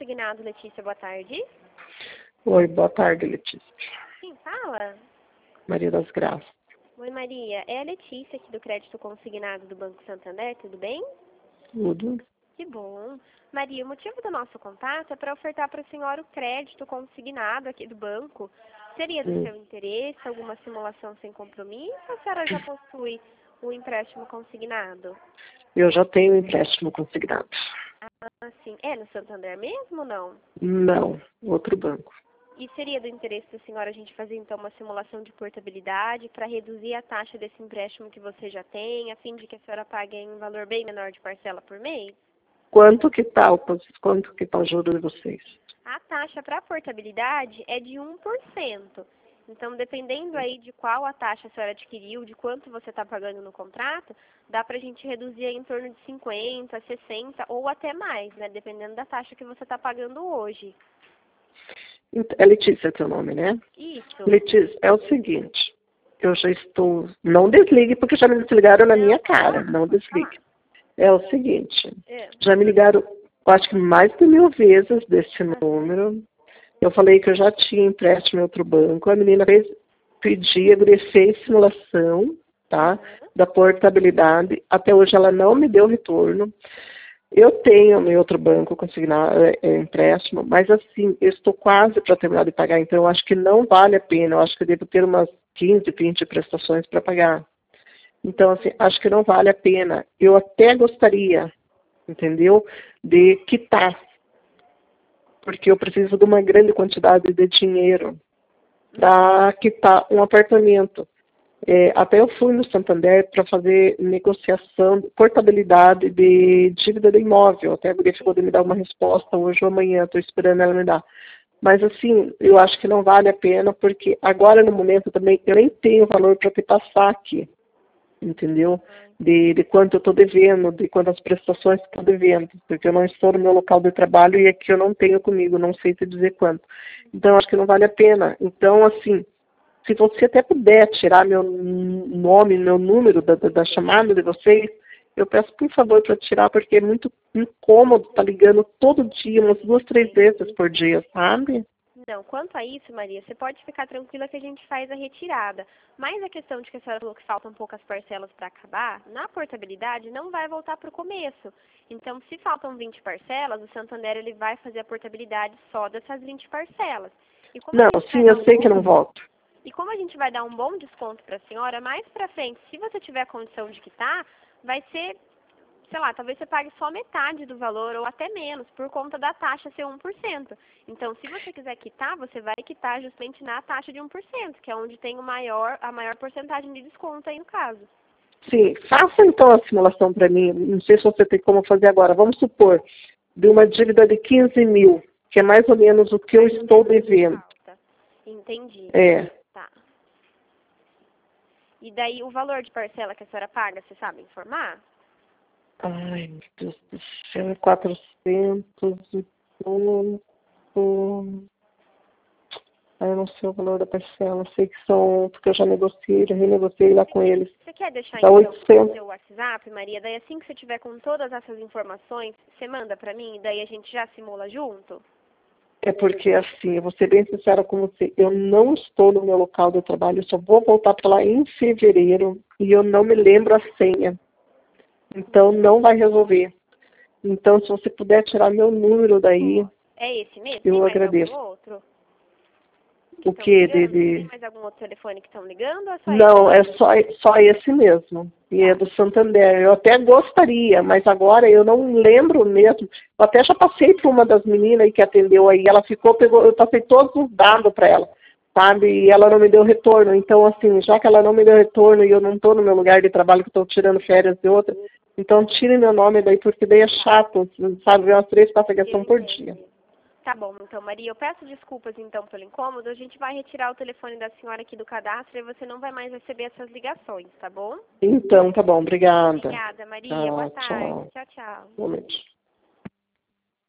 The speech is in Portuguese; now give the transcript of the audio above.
Consignado, Letícia, boa tarde. Oi, boa tarde, Letícia. Quem fala? Maria das Graças. Oi, Maria. É a Letícia aqui do Crédito Consignado do Banco Santander, tudo bem? Tudo. Que bom. Maria, o motivo do nosso contato é para ofertar para a senhora o crédito consignado aqui do banco. Seria do seu interesse alguma simulação sem compromisso ou a senhora já possui o empréstimo consignado? Eu já tenho empréstimo consignado. Ah, sim. É no Santander mesmo ou não? Não, outro banco. E seria do interesse da senhora a gente fazer então uma simulação de portabilidade para reduzir a taxa desse empréstimo que você já tem, a fim de que a senhora pague em um valor bem menor de parcela por mês? Quanto que tá o juro de vocês? A taxa para portabilidade é de 1%. Então, dependendo aí de qual a taxa a senhora adquiriu, de quanto você está pagando no contrato, dá para a gente reduzir aí em torno de 50, 60 ou até mais, né? Dependendo da taxa que você está pagando hoje. É Letícia teu nome, né? Isso. Letícia, é o seguinte. Eu já estou... Não desligue, porque já me desligaram na minha cara. Não desligue. É o seguinte. Já me ligaram, acho que mais de 1000 vezes desse número. Eu falei que eu já tinha empréstimo em outro banco. A menina pedia, fez simulação, tá? Da portabilidade. Até hoje ela não me deu retorno. Eu tenho em outro banco consignado empréstimo, mas assim, eu estou quase para terminar de pagar, então eu acho que não vale a pena. Eu acho que eu devo ter umas 15, 20 prestações para pagar. Então, assim, acho que não vale a pena. Eu até gostaria, entendeu, de quitar, porque eu preciso de uma grande quantidade de dinheiro para quitar um apartamento. Até eu fui no Santander para fazer negociação, portabilidade de dívida de imóvel. Até a guria ficou de me dar uma resposta hoje ou amanhã, estou esperando ela me dar. Mas assim, eu acho que não vale a pena, porque agora no momento também eu nem tenho valor para te passar aqui, entendeu? De quanto eu estou devendo, de quantas prestações estou devendo, porque eu não estou no meu local de trabalho e aqui eu não tenho comigo, não sei te dizer quanto. Então, acho que não vale a pena. Então, assim, se você até puder tirar meu nome, meu número da chamada de vocês, eu peço por favor para tirar, porque é muito incômodo estar ligando todo dia, umas 2, 3 vezes por dia, sabe? Não, quanto a isso, Maria, você pode ficar tranquila que a gente faz a retirada. Mas a questão de que a senhora falou que faltam poucas parcelas para acabar, na portabilidade não vai voltar para o começo. Então, se faltam 20 parcelas, o Santander ele vai fazer a portabilidade só dessas 20 parcelas. Não, sim, eu sei que não volto. E como a gente vai dar um bom desconto para a senhora, mais para frente, se você tiver condição de quitar, vai ser, sei lá, talvez você pague só metade do valor ou até menos, por conta da taxa ser 1%. Então, se você quiser quitar, você vai quitar justamente na taxa de 1%, que é onde tem a maior porcentagem de desconto aí no caso. Sim, faça então a simulação para mim, não sei se você tem como fazer agora. Vamos supor, de uma dívida de 15 mil, que é mais ou menos o que eu estou devendo. Entendi. É. Tá. E daí, o valor de parcela que a senhora paga, você sabe informar? Ai, meu Deus do céu, é 400 e pouco. Eu não sei o valor da parcela, sei que são, porque eu já negociei, já renegociei lá com eles. Você quer deixar Dá então 800. o seu WhatsApp, Maria? Daí assim que você tiver com todas essas informações, você manda pra mim e daí a gente já simula junto? É porque, assim, eu vou ser bem sincera com você, eu não estou no meu local de trabalho, eu só vou voltar para lá em fevereiro e eu não me lembro a senha. Então, não vai resolver. Então, se você puder tirar meu número daí, é esse mesmo? eu Tem mais agradeço. algum outro? O quê? Tem mais algum outro telefone que estão ligando? Ou é só Não, esse? é só esse mesmo. E é do Santander. Eu até gostaria, mas agora eu não lembro mesmo. Eu até já passei por uma das meninas aí que atendeu aí. Ela eu passei todos os dados para ela, sabe? E ela não me deu retorno. Então, assim, já que ela não me deu retorno e eu não estou no meu lugar de trabalho, que estou tirando férias de outra, então tire meu nome daí, porque daí é chato, sabe? Ver umas 3, 4 ligações por dia. Tá bom, então, Maria, eu peço desculpas, então, pelo incômodo. A gente vai retirar o telefone da senhora aqui do cadastro e você não vai mais receber essas ligações, tá bom? Então, tá bom. Obrigada. Obrigada, Maria. Boa tarde. Tchau. Tchau, tchau. Boa noite.